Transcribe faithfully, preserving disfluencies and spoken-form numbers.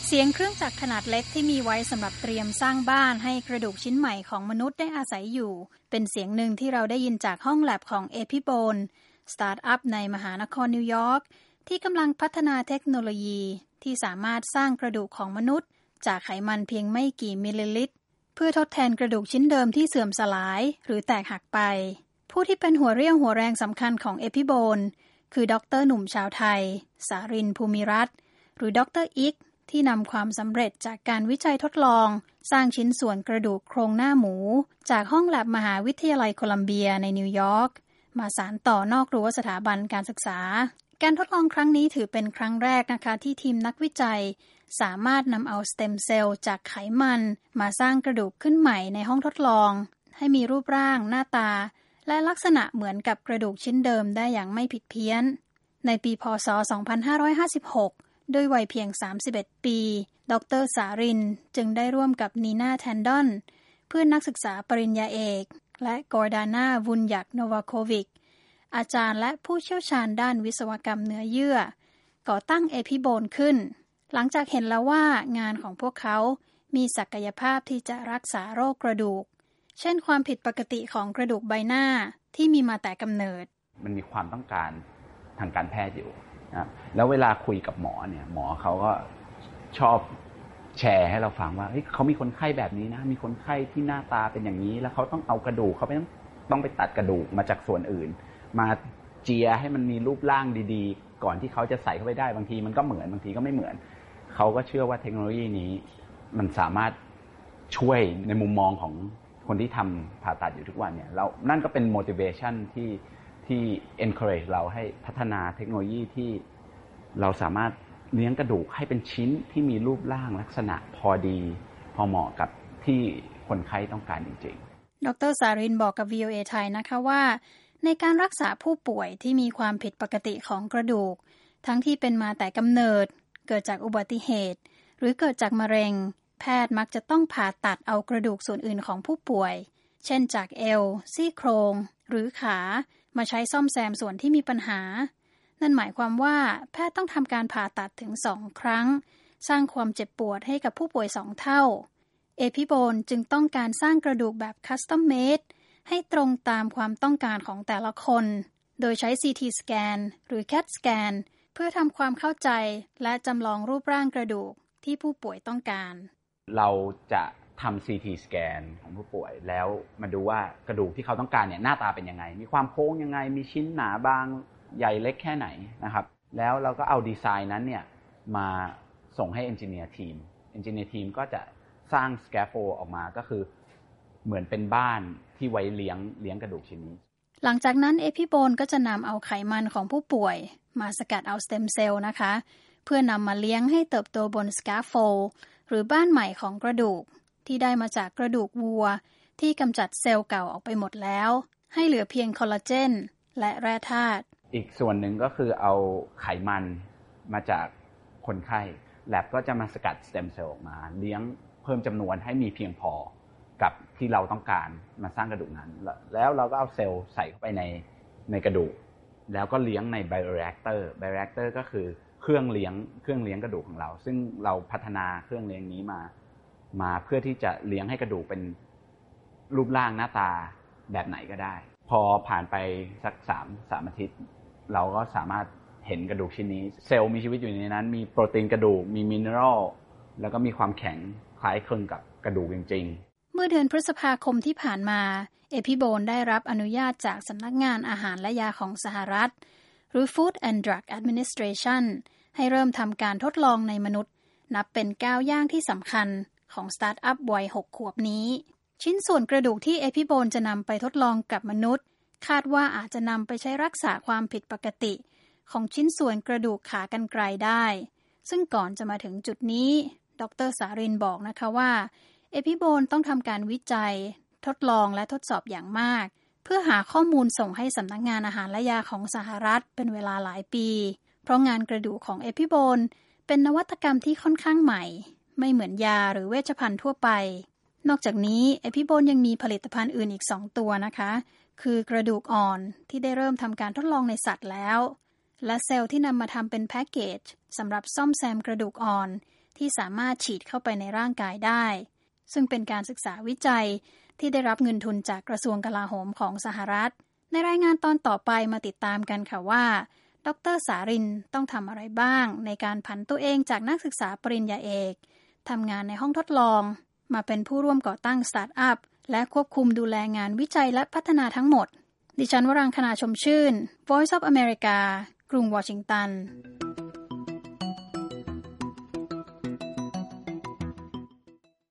เสียงเครื่องจักรขนาดเล็กที่มีไว้สำหรับเตรียมสร้างบ้านให้กระดูกชิ้นใหม่ของมนุษย์ได้อาศัยอยู่เป็นเสียงหนึ่งที่เราได้ยินจากห้องแลบของ Epibone สตาร์ทอัพในมหานครนิวยอร์กที่กำลังพัฒนาเทคโนโลยีที่สามารถสร้างกระดูกของมนุษย์จากไขมันเพียงไม่กี่มิลลิลิตรเพื่อทดแทนกระดูกชิ้นเดิมที่เสื่อมสลายหรือแตกหักไปผู้ที่เป็นหัวเรี่ยวหัวแรงสำคัญของ Epibone คือดร.หนุ่มชาวไทยสารินทร์ภูมิรัตน์หรือดร.อิกที่นำความสำเร็จจากการวิจัยทดลองสร้างชิ้นส่วนกระดูกโครงหน้าหมูจากห้องแลบมหาวิทยาลัยโคลัมเบียในนิวยอร์กมาสานต่อนอกรั้วสถาบันการศึกษาการทดลองครั้งนี้ถือเป็นครั้งแรกนะคะที่ทีมนักวิจัยสามารถนำเอาสเต็มเซลล์จากไขมันมาสร้างกระดูกขึ้นใหม่ในห้องทดลองให้มีรูปร่างหน้าตาและลักษณะเหมือนกับกระดูกชิ้นเดิมได้อย่างไม่ผิดเพี้ยนในปีพ.ศ. สองพันห้าร้อยห้าสิบหกด้วยวัยเพียงสามสิบเอ็ดปีดร.สารินจึงได้ร่วมกับนีน่าแทนดอนเพื่อนนักศึกษาปริญญาเอกและกอร์ดานาวุนยักโนวาโควิกอาจารย์และผู้เชี่ยวชาญด้านวิศวกรรมเนื้อเยื่อก่อตั้ง Epibone ขึ้นหลังจากเห็นแล้วว่างานของพวกเขามีศักยภาพที่จะรักษาโรคกระดูกเช่นความผิดปกติของกระดูกใบหน้าที่มีมาแต่กำเนิดมันมีความต้องการทางการแพทย์อยู่นะแล้วเวลาคุยกับหมอเนี่ยหมอเขาก็ชอบแชร์ให้เราฟังว่าเฮ้ยเขามีคนไข้แบบนี้นะมีคนไข้ที่หน้าตาเป็นอย่างนี้แล้วเขาต้องเอากระดูกเขาไปต้องต้องไปตัดกระดูกมาจากส่วนอื่นมาเจียให้มันมีรูปร่างดีๆก่อนที่เขาจะใส่เข้าไปได้บางทีมันก็เหมือนบางทีก็ไม่เหมือนเขาก็เชื่อว่าเทคโนโลยีนี้มันสามารถช่วยในมุมมองของคนที่ทำผ่าตัดอยู่ทุกวันเนี่ยแล้วนั่นก็เป็น motivation ที่ที่ encourage เราให้พัฒนาเทคโนโลยีที่เราสามารถเลี้ยงกระดูกให้เป็นชิ้นที่มีรูปร่างลักษณะพอดีพอเหมาะกับที่คนไข้ต้องการจริงๆดร.สารินบอกกับ วี โอ เอ ไทยนะคะว่าในการรักษาผู้ป่วยที่มีความผิดปกติของกระดูกทั้งที่เป็นมาแต่กำเนิดเกิดจากอุบัติเหตุหรือเกิดจากมะเร็งแพทย์มักจะต้องผ่าตัดเอากระดูกส่วนอื่นของผู้ป่วยเช่นจากเอวซี่โครงหรือขามาใช้ซ่อมแซมส่วนที่มีปัญหานั่นหมายความว่าแพทย์ต้องทำการผ่าตัดถึงสองครั้งสร้างความเจ็บปวดให้กับผู้ป่วยสองเท่า Epibone จึงต้องการสร้างกระดูกแบบ Custom Made ให้ตรงตามความต้องการของแต่ละคนโดยใช้ ซี ที Scan หรือ แคท Scan เพื่อทำความเข้าใจและจำลองรูปร่างกระดูกที่ผู้ป่วยต้องการเราจะทำ ซี ที Scan ของผู้ป่วยแล้วมาดูว่ากระดูกที่เขาต้องการเนี่ยหน้าตาเป็นยังไงมีความโค้งยังไงมีชิ้นหนาบางใหญ่เล็กแค่ไหนนะครับแล้วเราก็เอาดีไซน์นั้นเนี่ยมาส่งให้ Engineer Team Engineer Team ก็จะสร้าง Scaffold ออกมาก็คือเหมือนเป็นบ้านที่ไว้เลี้ยงเลี้ยงกระดูกชิ้นนี้หลังจากนั้น Epibone ก็จะนำเอาไขมันของผู้ป่วยมาสกัดเอาสเต็มเซลล์นะคะเพื่อนำมาเลี้ยงให้เติบโตบน Scaffold หรือบ้านใหม่ของกระดูกที่ได้มาจากกระดูกวัวที่กำจัดเซลล์เก่าออกไปหมดแล้วให้เหลือเพียงคอลลาเจนและแร่ธาตุอีกส่วนหนึ่งก็คือเอาไขมันมาจากคนไข้แลบก็จะมาสกัดสเต็มเซลล์ออกมาเลี้ยงเพิ่มจำนวนให้มีเพียงพอกับที่เราต้องการมาสร้างกระดูกนั้นแล้วเราก็เอาเซลล์ใส่เข้าไปในในกระดูกแล้วก็เลี้ยงในไบโอเรแอคเตอร์ไบโอเรแอคเตอร์ก็คือเครื่องเลี้ยงเครื่องเลี้ยงกระดูกของเราซึ่งเราพัฒนาเครื่องเลี้ยงนี้มามาเพื่อที่จะเลี้ยงให้กระดูกเป็นรูปร่างหน้าตาแบบไหนก็ได้พอผ่านไปสักสาม สามอาทิตย์เราก็สามารถเห็นกระดูกชิ้นนี้เซลล์มีชีวิตอยู่ในนั้นมีโปรตีนกระดูกมีมิเนอรัลแล้วก็มีความแข็งคล้ายคลึงกับกระดูกจริงๆเมื่อเดือนพฤษภาคมที่ผ่านมา Epibone ได้รับอนุญาตจากสำนักงานอาหารและยาของสหรัฐหรือ Food and Drug Administration ให้เริ่มทำการทดลองในมนุษย์นับเป็นก้าวย่างที่สำคัญของสตาร์ทอัพวัยหกขวบนี้ชิ้นส่วนกระดูกที่ Epibone จะนำไปทดลองกับมนุษย์คาดว่าอาจจะนำไปใช้รักษาความผิดปกติของชิ้นส่วนกระดูกขากรรไกรได้ซึ่งก่อนจะมาถึงจุดนี้ดร.สารินบอกนะคะว่า Epibone ต้องทำการวิจัยทดลองและทดสอบอย่างมากเพื่อหาข้อมูลส่งให้สำนักงานอาหารและยาของสหรัฐเป็นเวลาหลายปีเพราะงานกระดูกของ Epibone เป็นนวัตกรรมที่ค่อนข้างใหม่ไม่เหมือนยาหรือเวชภัณฑ์ทั่วไปนอกจากนี้ Epibone ยังมีผลิตภัณฑ์อื่นอีกสองตัวนะคะคือกระดูกอ่อนที่ได้เริ่มทำการทดลองในสัตว์แล้วและเซลล์ที่นำมาทำเป็นแพ็กเกจสำหรับซ่อมแซมกระดูกอ่อนที่สามารถฉีดเข้าไปในร่างกายได้ซึ่งเป็นการศึกษาวิจัยที่ได้รับเงินทุนจากกระทรวงกลาโหมของสหรัฐในรายงานตอนต่อไปมาติดตามกันค่ะว่าดร.สารินต้องทำอะไรบ้างในการผันตัวเองจากนักศึกษาปริญญาเอกทำงานในห้องทดลองมาเป็นผู้ร่วมก่อตั้งสตาร์ทอัพและควบคุมดูแลงานวิจัยและพัฒนาทั้งหมดดิฉันวรังคณาชมชื่น Voice of America กรุงวอชิงตัน